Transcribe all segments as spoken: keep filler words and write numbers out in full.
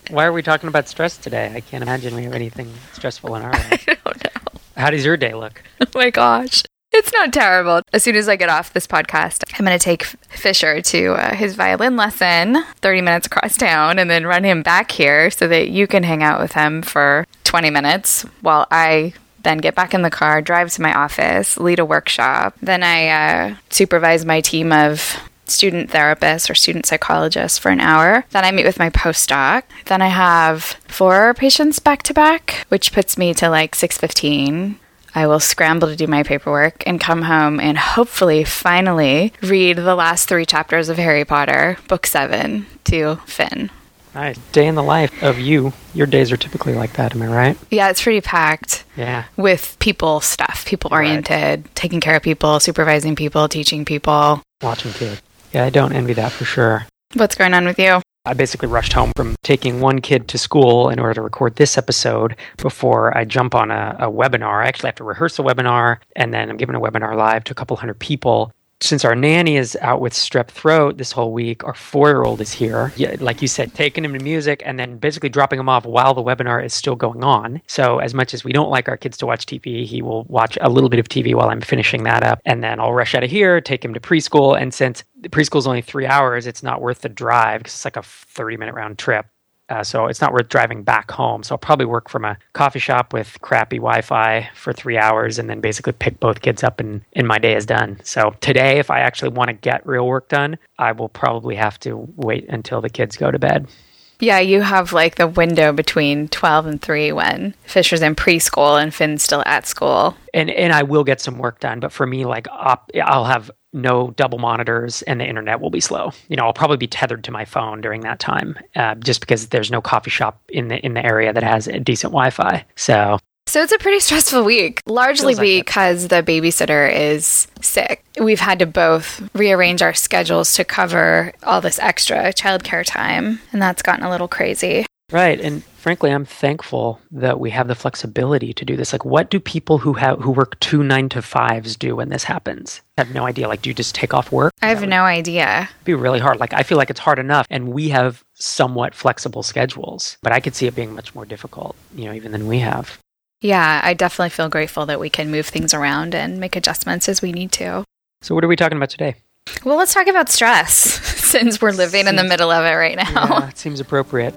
Why are we talking about stress today? I can't imagine we have anything stressful in our life. I don't know. How does your day look? Oh my gosh. It's not terrible. As soon as I get off this podcast, I'm going to take Fisher to uh, his violin lesson, thirty minutes across town, and then run him back here so that you can hang out with him for twenty minutes while I then get back in the car, drive to my office, lead a workshop. Then I uh, supervise my team of student therapists or student psychologists for an hour. Then I meet with my postdoc. Then I have four patients back to back, which puts me to like six fifteen. I will scramble to do my paperwork and come home and hopefully finally read the last three chapters of Harry Potter, book seven, to Finn. Nice. Day in the life of you. Your days are typically like that, am I right? Yeah, it's pretty packed. Yeah. With people stuff, people oriented, right. Taking care of people, supervising people, teaching people. Watching kids. Yeah, I don't envy that for sure. What's going on with you? I basically rushed home from taking one kid to school in order to record this episode before I jump on a, a webinar. I actually have to rehearse a webinar, and then I'm giving a webinar live to a couple hundred people. Since our nanny is out with strep throat this whole week, our four-year-old is here. Yeah, like you said, taking him to music and then basically dropping him off while the webinar is still going on. So as much as we don't like our kids to watch T V, he will watch a little bit of T V while I'm finishing that up. And then I'll rush out of here, take him to preschool. And since the preschool is only three hours, it's not worth the drive because it's like a thirty-minute round trip. Uh, so it's not worth driving back home. So I'll probably work from a coffee shop with crappy Wi-Fi for three hours and then basically pick both kids up and, and my day is done. So today, if I actually want to get real work done, I will probably have to wait until the kids go to bed. Yeah, you have like the window between twelve and three when Fisher's in preschool and Finn's still at school. And and I will get some work done. But for me, like op- I'll have no double monitors and the internet will be slow. You know, I'll probably be tethered to my phone during that time uh, just because there's no coffee shop in the in the area that has a decent Wi-Fi. So... So it's a pretty stressful week, largely like because the babysitter is sick. We've had to both rearrange our schedules to cover all this extra childcare time, and that's gotten a little crazy. Right, and frankly, I'm thankful that we have the flexibility to do this. Like, what do people who have who work two nine to fives do when this happens? I have no idea. Like, do you just take off work? I have no idea. It'd be really hard. Like, I feel like it's hard enough, and we have somewhat flexible schedules, but I could see it being much more difficult, you know, even than we have. Yeah, I definitely feel grateful that we can move things around and make adjustments as we need to. So what are we talking about today? Well, let's talk about stress, since we're living seems, in the middle of it right now. Yeah, it seems appropriate.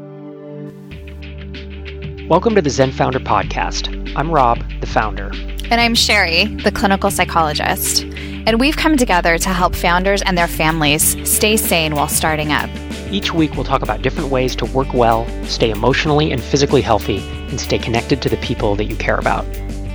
Welcome to the Zen Founder Podcast. I'm Rob, the founder. And I'm Sherry, the clinical psychologist. And we've come together to help founders and their families stay sane while starting up. Each week, we'll talk about different ways to work well, stay emotionally and physically healthy, and stay connected to the people that you care about.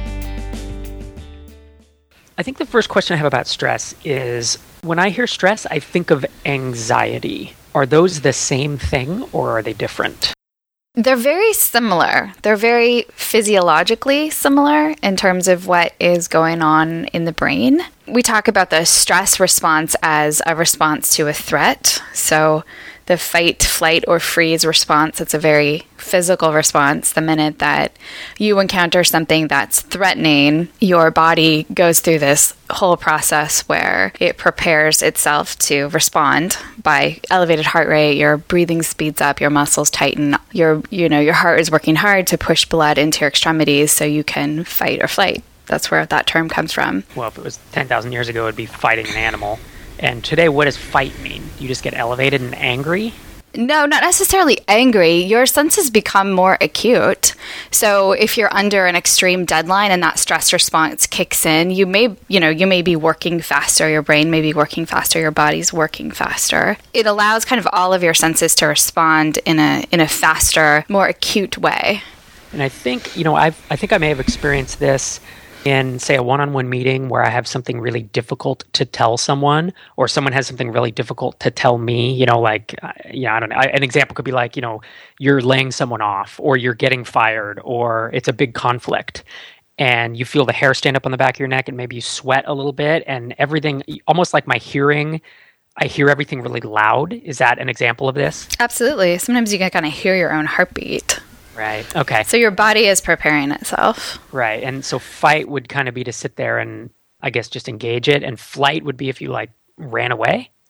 I think the first question I have about stress is, when I hear stress, I think of anxiety. Are those the same thing, or are they different? They're very similar. They're very physiologically similar in terms of what is going on in the brain. We talk about the stress response as a response to a threat. So the fight, flight, or freeze response, it's a very physical response. The minute that you encounter something that's threatening, your body goes through this whole process where it prepares itself to respond by elevated heart rate, your breathing speeds up, your muscles tighten, your, you know, your heart is working hard to push blood into your extremities so you can fight or flight. That's where that term comes from. Well, if it was ten thousand years ago, it would be fighting an animal. And today, what does fight mean? You just get elevated and angry? No, not necessarily angry. Your senses become more acute. So if you're under an extreme deadline and that stress response kicks in, you may, you know, you may be working faster. Your brain may be working faster. Your body's working faster. It allows kind of all of your senses to respond in a in a faster, more acute way. And I think, you know, I've I think I may have experienced this in, say, a one-on-one meeting where I have something really difficult to tell someone, or someone has something really difficult to tell me, you know, like, uh, yeah, I don't know. I, an example could be like, you know, you're laying someone off, or you're getting fired, or it's a big conflict, and you feel the hair stand up on the back of your neck, and maybe you sweat a little bit, and everything, almost like my hearing, I hear everything really loud. Is that an example of this? Absolutely. Sometimes you can kind of hear your own heartbeat. Right. Okay. So your body is preparing itself. Right. And so fight would kind of be to sit there and, I guess, just engage it. And flight would be if you, like, ran away.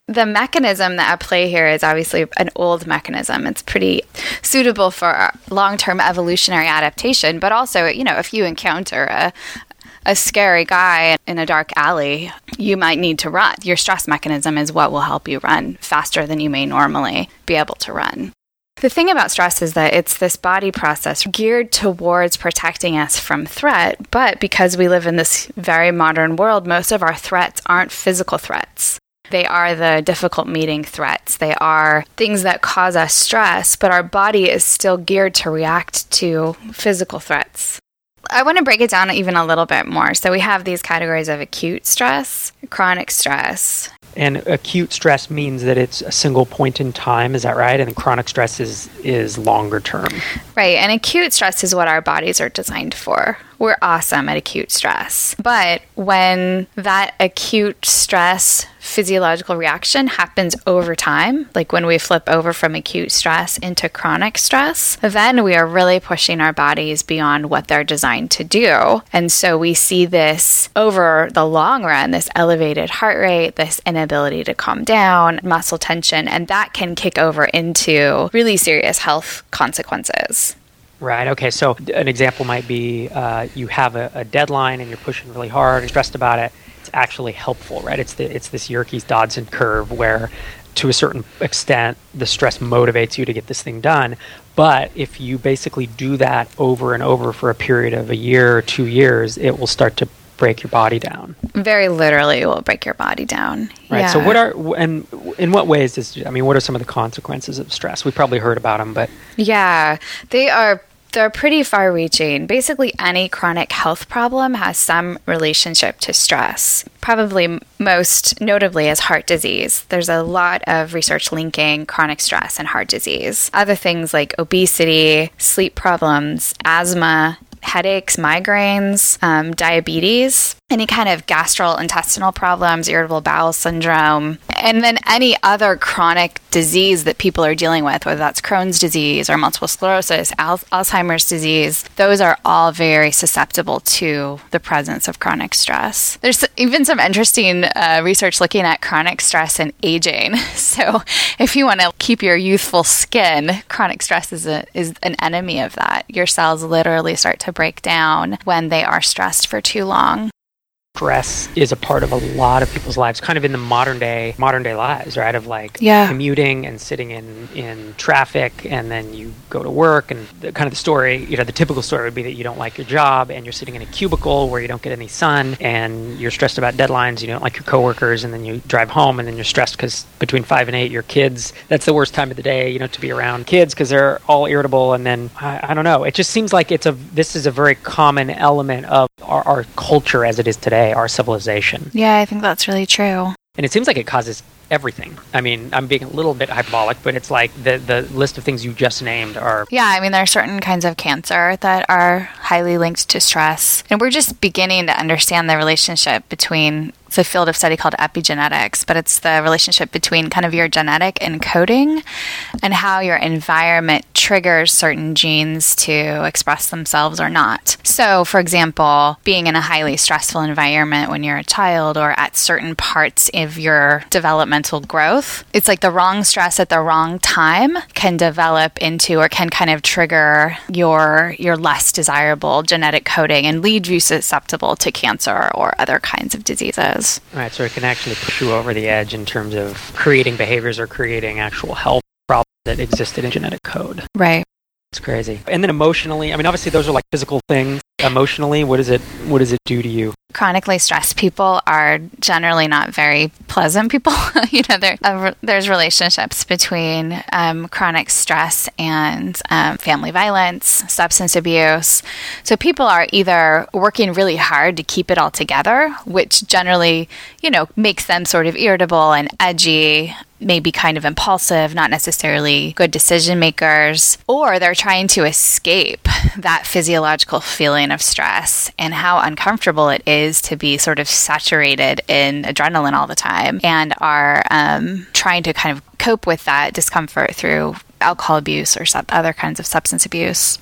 The mechanism that at play here is obviously an old mechanism. It's pretty suitable for long-term evolutionary adaptation, but also, you know, if you encounter a a scary guy in a dark alley, you might need to run. Your stress mechanism is what will help you run faster than you may normally be able to run. The thing about stress is that it's this body process geared towards protecting us from threat, but because we live in this very modern world, most of our threats aren't physical threats. They are the difficult meeting threats. They are things that cause us stress, but our body is still geared to react to physical threats. I want to break it down even a little bit more. So we have these categories of acute stress, chronic stress. And acute stress means that it's a single point in time, is that right? And chronic stress is, is longer term. Right, and acute stress is what our bodies are designed for. We're awesome at acute stress. But when that acute stress physiological reaction happens over time, like when we flip over from acute stress into chronic stress, then we are really pushing our bodies beyond what they're designed to do. And so we see this over the long run, this elevated heart rate, this inability to calm down, muscle tension, and that can kick over into really serious health consequences. Right. Okay. So an example might be uh, you have a, a deadline and you're pushing really hard and stressed about it. It's actually helpful, right? It's the it's this Yerkes-Dodson curve where, to a certain extent, the stress motivates you to get this thing done. But if you basically do that over and over for a period of a year or two years, it will start to break your body down. Very literally, it will break your body down. Right. Yeah. So what are and in what ways is I mean, what are some of the consequences of stress? We probably heard about them, but yeah, they are. They're pretty far-reaching. Basically, any chronic health problem has some relationship to stress. Probably most notably is heart disease. There's a lot of research linking chronic stress and heart disease. Other things like obesity, sleep problems, asthma, headaches, migraines, um, diabetes, any kind of gastrointestinal problems, irritable bowel syndrome, and then any other chronic disease that people are dealing with, whether that's Crohn's disease or multiple sclerosis, Al- Alzheimer's disease, those are all very susceptible to the presence of chronic stress. There's even some interesting uh, research looking at chronic stress and aging. So if you want to keep your youthful skin, chronic stress is, a, is an enemy of that. Your cells literally start to break down when they are stressed for too long. Stress is a part of a lot of people's lives, kind of in the modern day, modern day lives, right? Of like yeah. commuting and sitting in, in traffic, and then you go to work, and the, kind of the story, you know, the typical story would be that you don't like your job, and you're sitting in a cubicle where you don't get any sun, and you're stressed about deadlines, you don't like your coworkers, and then you drive home, and then you're stressed because between five and eight, your kids, that's the worst time of the day, you know, to be around kids because they're all irritable, and then I, I don't know. It just seems like it's a this is a very common element of our, our culture as it is today. Our civilization. Yeah, I think that's really true. And it seems like it causes everything. I mean, I'm being a little bit hyperbolic, but it's like the, the list of things you just named are... Yeah, I mean, there are certain kinds of cancer that are highly linked to stress. And we're just beginning to understand the relationship between... It's a field of study called epigenetics, but it's the relationship between kind of your genetic encoding and how your environment triggers certain genes to express themselves or not. So, for example, being in a highly stressful environment when you're a child or at certain parts of your developmental growth, it's like the wrong stress at the wrong time can develop into or can kind of trigger your your less desirable genetic coding and lead you susceptible to cancer or other kinds of diseases. Right, so it can actually push you over the edge in terms of creating behaviors or creating actual health problems that existed in genetic code. Right. It's crazy. And then emotionally, I mean, obviously those are like physical things. Emotionally, what does it what does it do to you? Chronically stressed people are generally not very pleasant people. you know, there uh, there's relationships between um, chronic stress and um, family violence, substance abuse. So people are either working really hard to keep it all together, which generally, you know, makes them sort of irritable and edgy, maybe kind of impulsive, not necessarily good decision makers, or they're trying to escape that physiological feeling of stress and how uncomfortable it is to be sort of saturated in adrenaline all the time and are um, trying to kind of cope with that discomfort through alcohol abuse or sub- other kinds of substance abuse.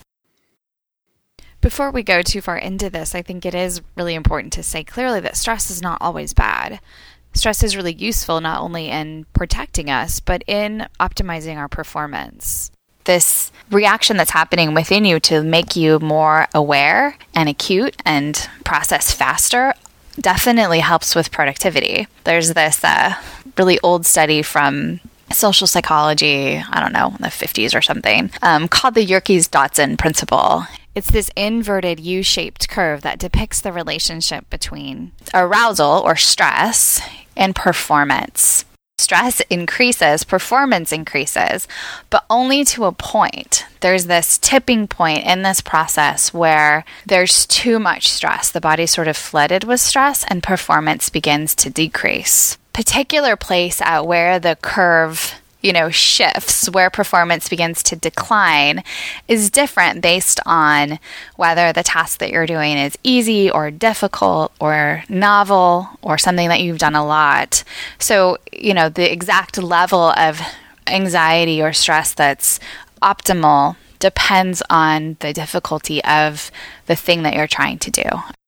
Before we go too far into this, I think it is really important to say clearly that stress is not always bad. stress is really useful not only in protecting us, but in optimizing our performance. This reaction that's happening within you to make you more aware and acute and process faster definitely helps with productivity. There's this uh, really old study from social psychology, I don't know, in the fifties or something, um, called the Yerkes-Dodson principle. It's this inverted U-shaped curve that depicts the relationship between arousal or stress and performance. Stress increases, performance increases, but only to a point. There's this tipping point in this process where there's too much stress. The body's sort of flooded with stress and performance begins to decrease. Particular place at where the curve, you know, shifts, where performance begins to decline, is different based on whether the task that you're doing is easy or difficult or novel or something that you've done a lot. So, you know, the exact level of anxiety or stress that's optimal depends on the difficulty of the thing that you're trying to do.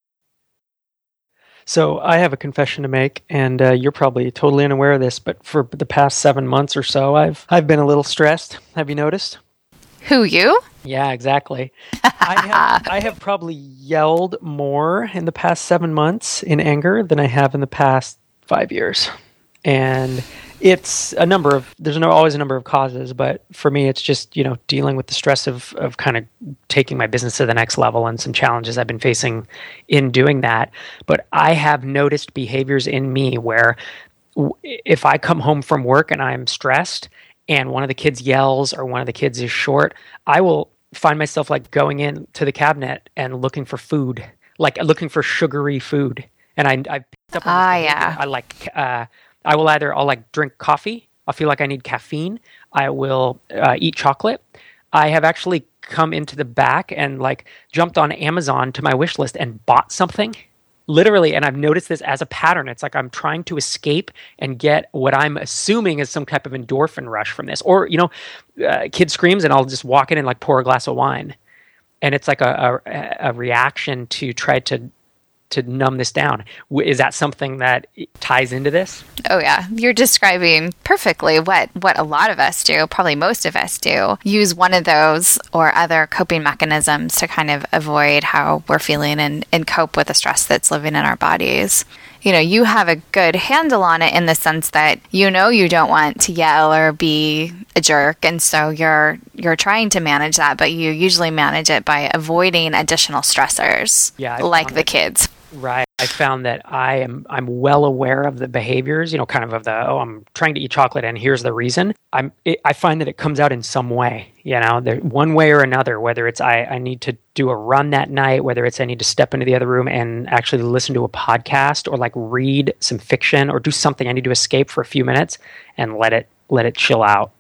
So I have a confession to make, and uh, you're probably totally unaware of this, but for the past seven months or so, I've I've been a little stressed. Have you noticed? Who, you? Yeah, exactly. I have, I have probably yelled more in the past seven months in anger than I have in the past five years. And it's a number of, there's no, always a number of causes, but for me, it's just, you know, dealing with the stress of, of kind of taking my business to the next level and some challenges I've been facing in doing that. But I have noticed behaviors in me where w- if I come home from work and I'm stressed and one of the kids yells or one of the kids is short, I will find myself like going in to the cabinet and looking for food, like looking for sugary food. And I, I picked up on Ah, this behavior. yeah. I like, uh, I will either, I'll like drink coffee. I'll feel like I need caffeine. I will uh, eat chocolate. I have actually come into the back and like jumped on Amazon to my wish list and bought something, literally. And I've noticed this as a pattern. It's like I'm trying to escape and get what I'm assuming is some type of endorphin rush from this. Or, you know, uh, kid screams and I'll just walk in and like pour a glass of wine. And it's like a, a, a reaction to try to to numb this down. Is that something that ties into this? Oh yeah, you're describing perfectly what, what a lot of us do, probably most of us do, use one of those or other coping mechanisms to kind of avoid how we're feeling and, and cope with the stress that's living in our bodies. You know, you have a good handle on it in the sense that you know you don't want to yell or be a jerk, and so you're you're trying to manage that, but you usually manage it by avoiding additional stressors, Yeah, I like found the it. kids. Right. I found that I am I'm well aware of the behaviors, you know, kind of of the, oh, I'm trying to eat chocolate and here's the reason. I'm it, I find that it comes out in some way, you know, there, one way or another, whether it's I, I need to do a run that night, whether it's I need to step into the other room and actually listen to a podcast or like read some fiction or do something. I need to escape for a few minutes and let it let it chill out.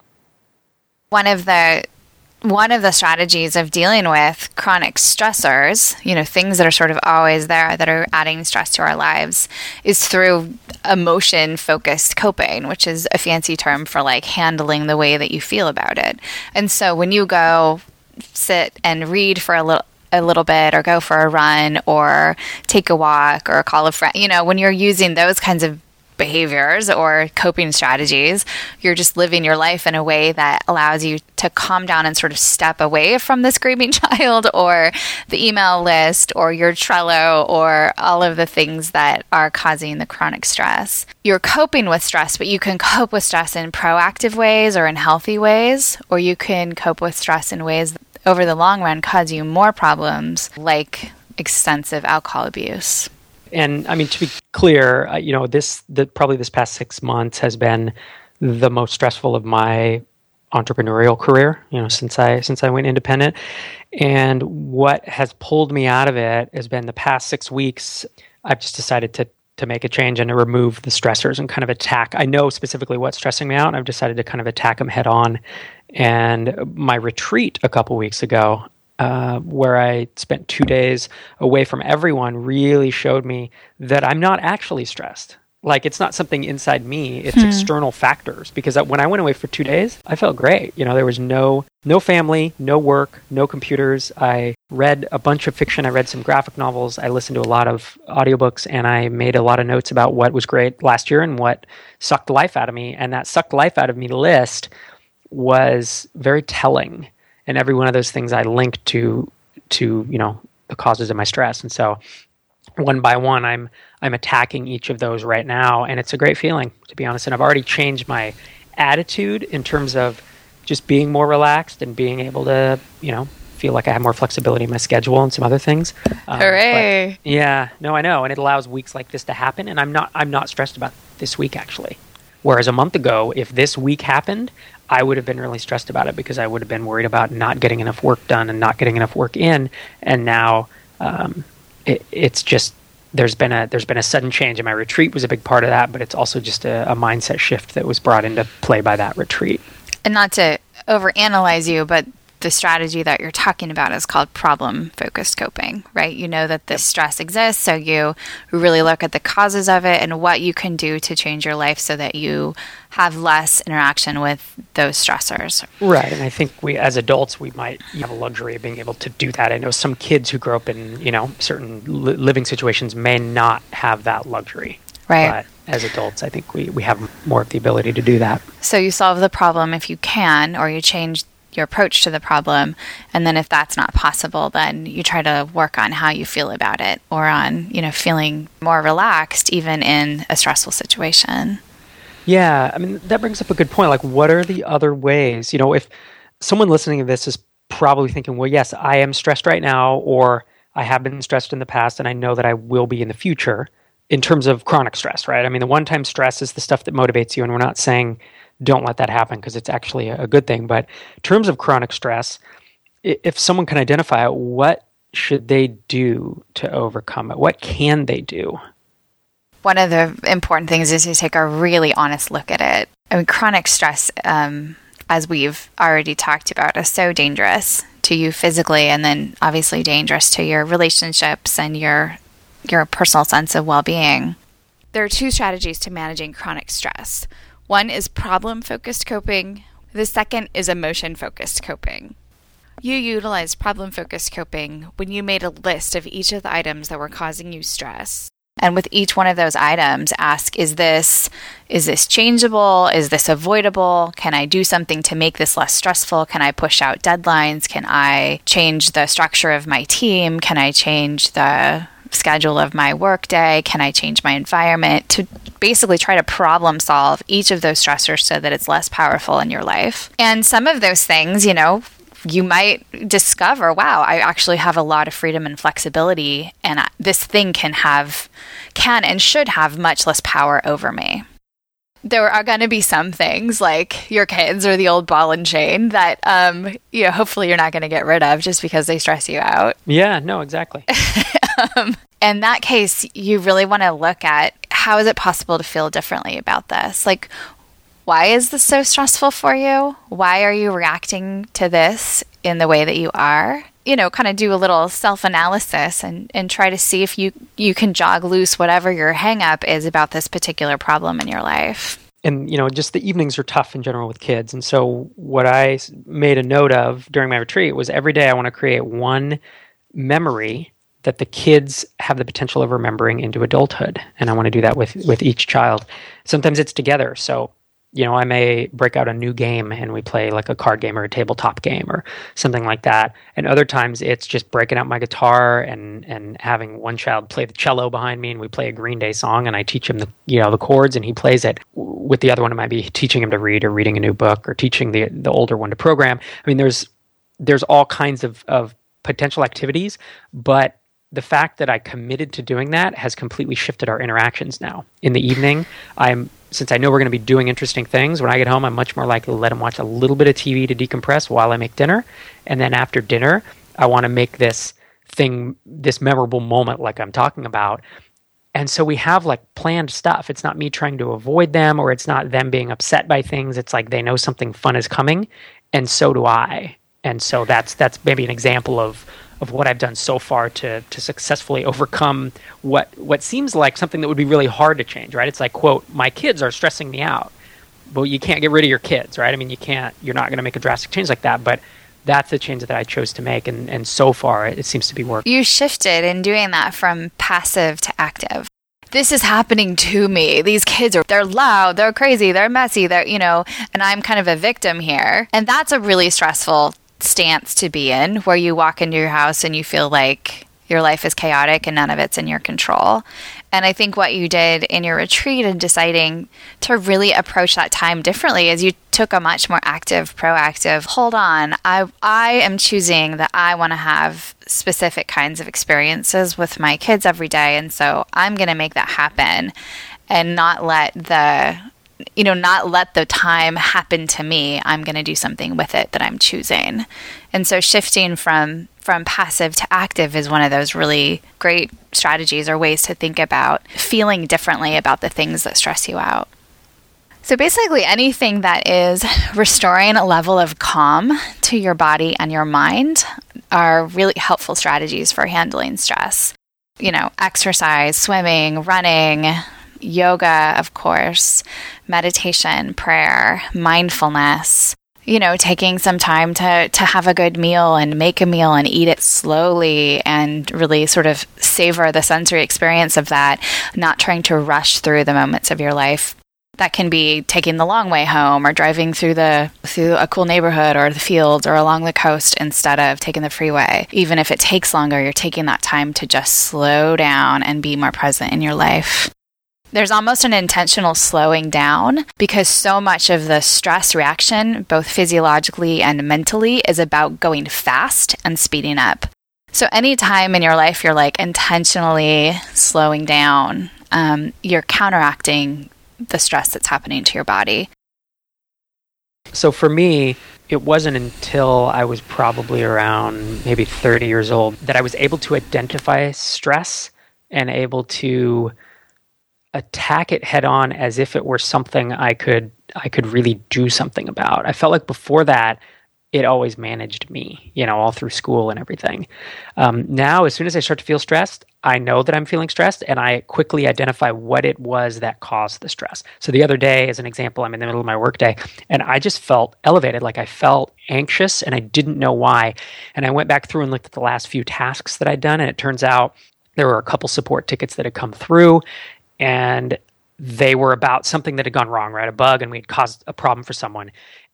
One of the One of the strategies of dealing with chronic stressors, you know, things that are sort of always there that are adding stress to our lives, is through emotion-focused coping, which is a fancy term for like handling the way that you feel about it. And so when you go sit and read for a little a little bit or go for a run or take a walk or call a friend, you know, when you're using those kinds of behaviors or coping strategies, you're just living your life in a way that allows you to calm down and sort of step away from the screaming child or the email list or your Trello or all of the things that are causing the chronic stress. You're coping with stress, but you can cope with stress in proactive ways or in healthy ways, or you can cope with stress in ways that over the long run cause you more problems, like extensive alcohol abuse. And I mean, to be clear, uh, you know, this the, probably this past six months has been the most stressful of my entrepreneurial career, you know, since I since I went independent. And what has pulled me out of it has been the past six weeks. I've just decided to to make a change and to remove the stressors and kind of attack. I know specifically what's stressing me out, and I've decided to kind of attack them head on. And my retreat a couple weeks ago, Uh, where I spent two days away from everyone, really showed me that I'm not actually stressed. Like, it's not something inside me, it's hmm. external factors. Because when I went away for two days, I felt great. You know, there was no no family, no work, no computers. I read a bunch of fiction. I read some graphic novels. I listened to a lot of audiobooks, and I made a lot of notes about what was great last year and what sucked the life out of me. And that sucked the life out of me list was very telling. And every one of those things I linked to, to, you know, the causes of my stress. And so one by one, I'm, I'm attacking each of those right now. And it's a great feeling, to be honest. And I've already changed my attitude in terms of just being more relaxed and being able to, you know, feel like I have more flexibility in my schedule and some other things. Um, Hooray! But yeah, no, I know, and it allows weeks like this to happen. And I'm not, I'm not stressed about this week actually. Whereas a month ago, if this week happened, I would have been really stressed about it because I would have been worried about not getting enough work done and not getting enough work in. And now um, it, it's just there's been a there's been a sudden change, and my retreat was a big part of that. But it's also just a, a mindset shift that was brought into play by that retreat. And not to overanalyze you, but the strategy that you're talking about is called problem-focused coping, right? You know that this stress exists, so you really look at the causes of it and what you can do to change your life so that you have less interaction with those stressors. Right, and I think we, as adults, we might have a luxury of being able to do that. I know some kids who grow up in, you know, certain li- living situations may not have that luxury. Right. But as adults, I think we, we have more of the ability to do that. So you solve the problem if you can, or you change your approach to the problem, and then if that's not possible, then you try to work on how you feel about it, or on, you know, feeling more relaxed even in a stressful situation. Yeah, I mean, that brings up a good point. Like, what are the other ways? You know, if someone listening to this is probably thinking, well, yes, I am stressed right now, or I have been stressed in the past, and I know that I will be in the future in terms of chronic stress, right? I mean, the one-time stress is the stuff that motivates you, and we're not saying don't let that happen because it's actually a good thing. But in terms of chronic stress, if someone can identify it, what should they do to overcome it? What can they do? One of the important things is to take a really honest look at it. I mean, chronic stress, um, as we've already talked about, is so dangerous to you physically, and then obviously dangerous to your relationships and your your personal sense of well-being. There are two strategies to managing chronic stress. One is problem-focused coping. The second is emotion-focused coping. You utilized problem-focused coping when you made a list of each of the items that were causing you stress. And with each one of those items, ask, is this, is this changeable? Is this avoidable? Can I do something to make this less stressful? Can I push out deadlines? Can I change the structure of my team? Can I change the schedule of my workday? Can I change my environment? To basically try to problem solve each of those stressors so that it's less powerful in your life. And some of those things, you know, you might discover, wow, I actually have a lot of freedom and flexibility, and I, this thing can have, can and should have much less power over me. There are going to be some things like your kids or the old ball and chain that, um, you know, hopefully you're not going to get rid of just because they stress you out. Yeah, no, exactly. um, in that case, you really want to look at how is it possible to feel differently about this? Like, why is this so stressful for you? Why are you reacting to this in the way that you are? You know, kind of do a little self-analysis and, and try to see if you, you can jog loose whatever your hang-up is about this particular problem in your life. And, you know, just the evenings are tough in general with kids. And so what I made a note of during my retreat was every day I want to create one memory that the kids have the potential of remembering into adulthood. And I want to do that with, with each child. Sometimes it's together. So, you know, I may break out a new game and we play like a card game or a tabletop game or something like that. And other times it's just breaking out my guitar and, and having one child play the cello behind me and we play a Green Day song and I teach him the, you know, the chords and he plays it. With the other one, I might be teaching him to read or reading a new book or teaching the the older one to program. I mean, there's there's all kinds of, of potential activities, but the fact that I committed to doing that has completely shifted our interactions now. In the evening, I'm since I know we're going to be doing interesting things, when I get home, I'm much more likely to let him watch a little bit of T V to decompress while I make dinner. And then after dinner, I want to make this thing, this memorable moment like I'm talking about. And so we have like planned stuff. It's not me trying to avoid them or it's not them being upset by things. It's like they know something fun is coming and so do I. And so that's that's maybe an example of of what I've done so far to to successfully overcome what what seems like something that would be really hard to change, right? It's like, quote, my kids are stressing me out. But you can't get rid of your kids, right? I mean, you can't, you're not going to make a drastic change like that. But that's the change that I chose to make. And, and so far, it, it seems to be working. You shifted in doing that from passive to active. This is happening to me. These kids are, they're loud, they're crazy, they're messy, they're, you know, and I'm kind of a victim here. And that's a really stressful stance to be in, where you walk into your house and you feel like your life is chaotic and none of it's in your control. And I think what you did in your retreat and deciding to really approach that time differently is you took a much more active, proactive, hold on, I I am choosing that I want to have specific kinds of experiences with my kids every day. And so I'm going to make that happen and not let the, you know, not let the time happen to me. I'm going to do something with it that I'm choosing. And so shifting from from passive to active is one of those really great strategies or ways to think about feeling differently about the things that stress you out. So basically anything that is restoring a level of calm to your body and your mind are really helpful strategies for handling stress. You know, exercise, swimming, running, yoga, of course, meditation, prayer, mindfulness, you know, taking some time to, to have a good meal and make a meal and eat it slowly and really sort of savor the sensory experience of that, not trying to rush through the moments of your life. That can be taking the long way home or driving through the through a cool neighborhood or the fields or along the coast instead of taking the freeway. Even if it takes longer, you're taking that time to just slow down and be more present in your life. There's almost an intentional slowing down because so much of the stress reaction, both physiologically and mentally, is about going fast and speeding up. So anytime in your life you're like intentionally slowing down, um, you're counteracting the stress that's happening to your body. So for me, it wasn't until I was probably around maybe thirty years old that I was able to identify stress and able to attack it head on as if it were something I could I could really do something about. I felt like before that, it always managed me, you know, all through school and everything. Um, now, as soon as I start to feel stressed, I know that I'm feeling stressed and I quickly identify what it was that caused the stress. So the other day, as an example, I'm in the middle of my workday and I just felt elevated, like I felt anxious and I didn't know why. And I went back through and looked at the last few tasks that I'd done, and it turns out there were a couple support tickets that had come through, and they were about something that had gone wrong, right? A bug, and we had caused a problem for someone.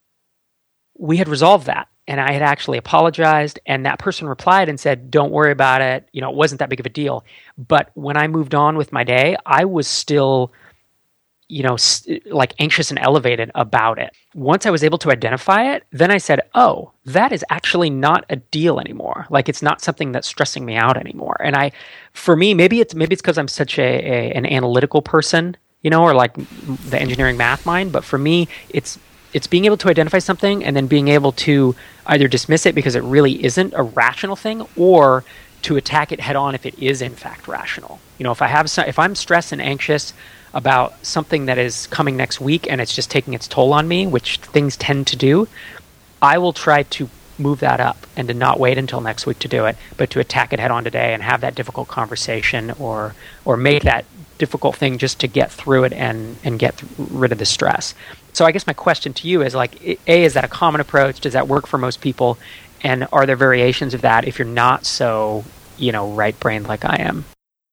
We had resolved that, and I had actually apologized, and that person replied and said, don't worry about it. You know, it wasn't that big of a deal. But when I moved on with my day, I was still, you know, st- like anxious and elevated about it. Once I was able to identify it, then I said, oh, that is actually not a deal anymore. Like, it's not something that's stressing me out anymore. And I, for me, maybe it's maybe it's because I'm such a, a an analytical person, you know, or like the engineering math mind. But for me, it's It's being able to identify something and then being able to either dismiss it because it really isn't a rational thing, or to attack it head on if it is in fact rational. You know, if I have some, if I'm stressed and anxious about something that is coming next week and it's just taking its toll on me, which things tend to do, I will try to move that up and to not wait until next week to do it, but to attack it head on today and have that difficult conversation or or make that difficult thing just to get through it and, and get th- rid of the stress. So I guess my question to you is like, A, is that a common approach? Does that work for most people? And are there variations of that if you're not so, you know, right-brained like I am?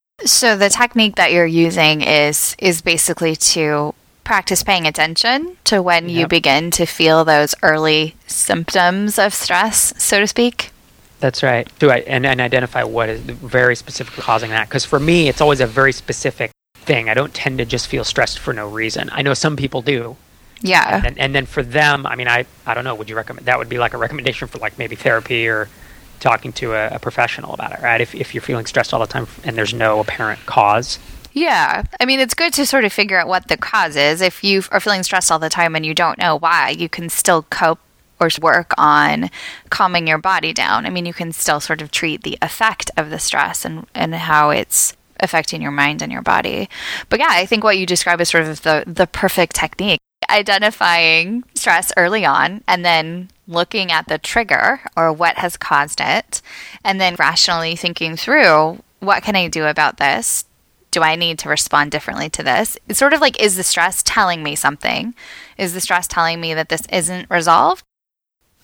So the technique that you're using is is basically to practice paying attention to when yep. you begin to feel those early symptoms of stress, so to speak. That's right. Do I and, and identify what is very specifically causing that? Because for me, it's always a very specific thing. I don't tend to just feel stressed for no reason. I know some people do. Yeah. And then, and then for them, I mean, I, I don't know, would you recommend, that would be like a recommendation for like maybe therapy or talking to a, a professional about it, right? If if you're feeling stressed all the time and there's no apparent cause. Yeah. I mean, it's good to sort of figure out what the cause is. If you are feeling stressed all the time and you don't know why, you can still cope or work on calming your body down. I mean, you can still sort of treat the effect of the stress and, and how it's affecting your mind and your body. But yeah, I think what you describe is sort of the, the perfect technique. Identifying stress early on and then looking at the trigger or what has caused it, and then rationally thinking through, what can I do about this? Do I need to respond differently to this? It's sort of like, is the stress telling me something? Is the stress telling me that this isn't resolved?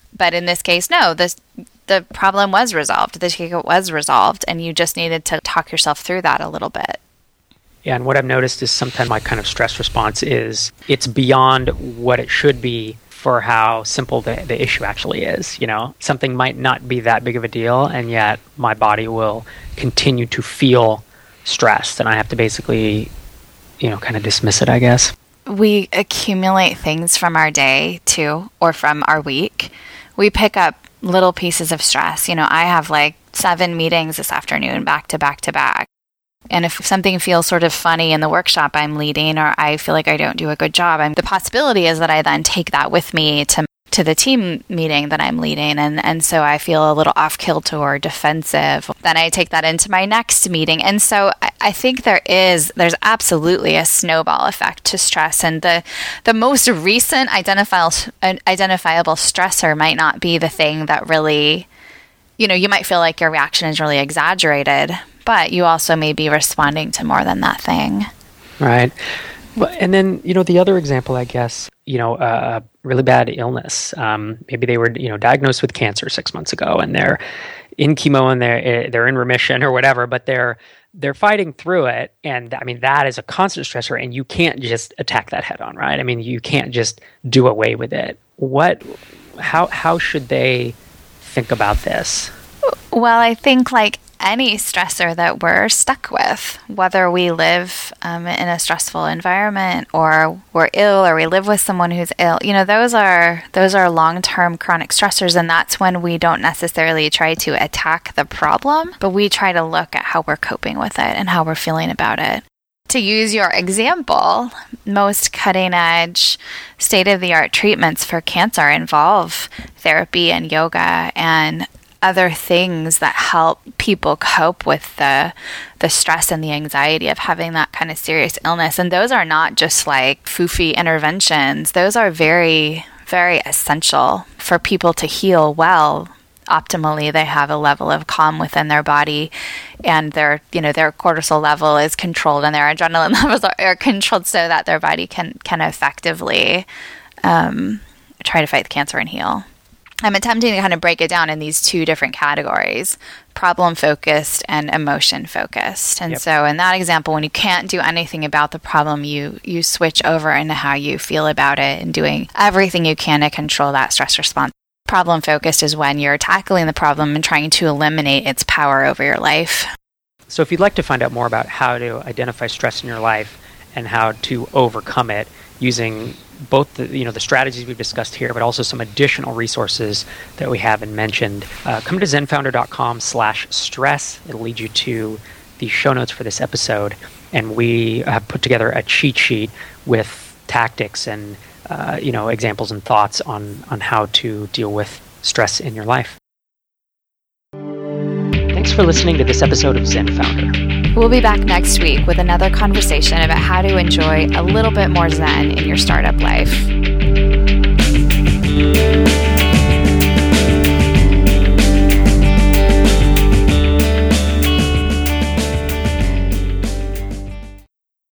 But in this case, no, this the problem was resolved. The ticket was resolved, and you just needed to talk yourself through that a little bit. Yeah, and what I've noticed is sometimes my kind of stress response is it's beyond what it should be for how simple the, the issue actually is. You know, something might not be that big of a deal, and yet my body will continue to feel stressed, and I have to basically, you know, kind of dismiss it, I guess. We accumulate things from our day too, or from our week. We pick up little pieces of stress. You know, I have like seven meetings this afternoon, back to back to back. And if something feels sort of funny in the workshop I'm leading, or I feel like I don't do a good job, I'm, the possibility is that I then take that with me to to the team meeting that I'm leading. And, and so I feel a little off kilter or defensive. Then I take that into my next meeting. And so I, I think there is, there's absolutely a snowball effect to stress. And the, the most recent identifiable, identifiable stressor might not be the thing that really, you know, you might feel like your reaction is really exaggerated, but you also may be responding to more than that thing. Right. Well, and then, you know, the other example, I guess, you know, a really bad illness. Um, maybe they were, you know, diagnosed with cancer six months ago, and they're in chemo and they're they're in remission or whatever, but they're they're fighting through it. And I mean, that is a constant stressor, and you can't just attack that head on, right? I mean, you can't just do away with it. What, how how should they think about this? Well, I think like any stressor that we're stuck with, whether we live um, in a stressful environment or we're ill or we live with someone who's ill, you know, those are those are long-term chronic stressors. And that's when we don't necessarily try to attack the problem, but we try to look at how we're coping with it and how we're feeling about it. To use your example, most cutting-edge, state-of-the-art treatments for cancer involve therapy and yoga and other things that help people cope with the the stress and the anxiety of having that kind of serious illness. And those are not just like foofy interventions. Those are very, very essential for people to heal well. Optimally, they have a level of calm within their body, and their, you know, their cortisol level is controlled and their adrenaline levels are, are controlled so that their body can can effectively um, try to fight the cancer and heal. I'm attempting to kind of break it down in these two different categories, problem-focused and emotion-focused. And yep. So in that example, when you can't do anything about the problem, you you switch over into how you feel about it and doing everything you can to control that stress response. Problem-focused is when you're tackling the problem and trying to eliminate its power over your life. So if you'd like to find out more about how to identify stress in your life and how to overcome it using both the, you know, the strategies we've discussed here, but also some additional resources that we haven't mentioned, uh, come to zenfounder.com slash stress. It'll lead you to the show notes for this episode. And we have put together a cheat sheet with tactics and, uh, you know, examples and thoughts on, on how to deal with stress in your life. Thanks for listening to this episode of Zen Founder. We'll be back next week with another conversation about how to enjoy a little bit more Zen in your startup life.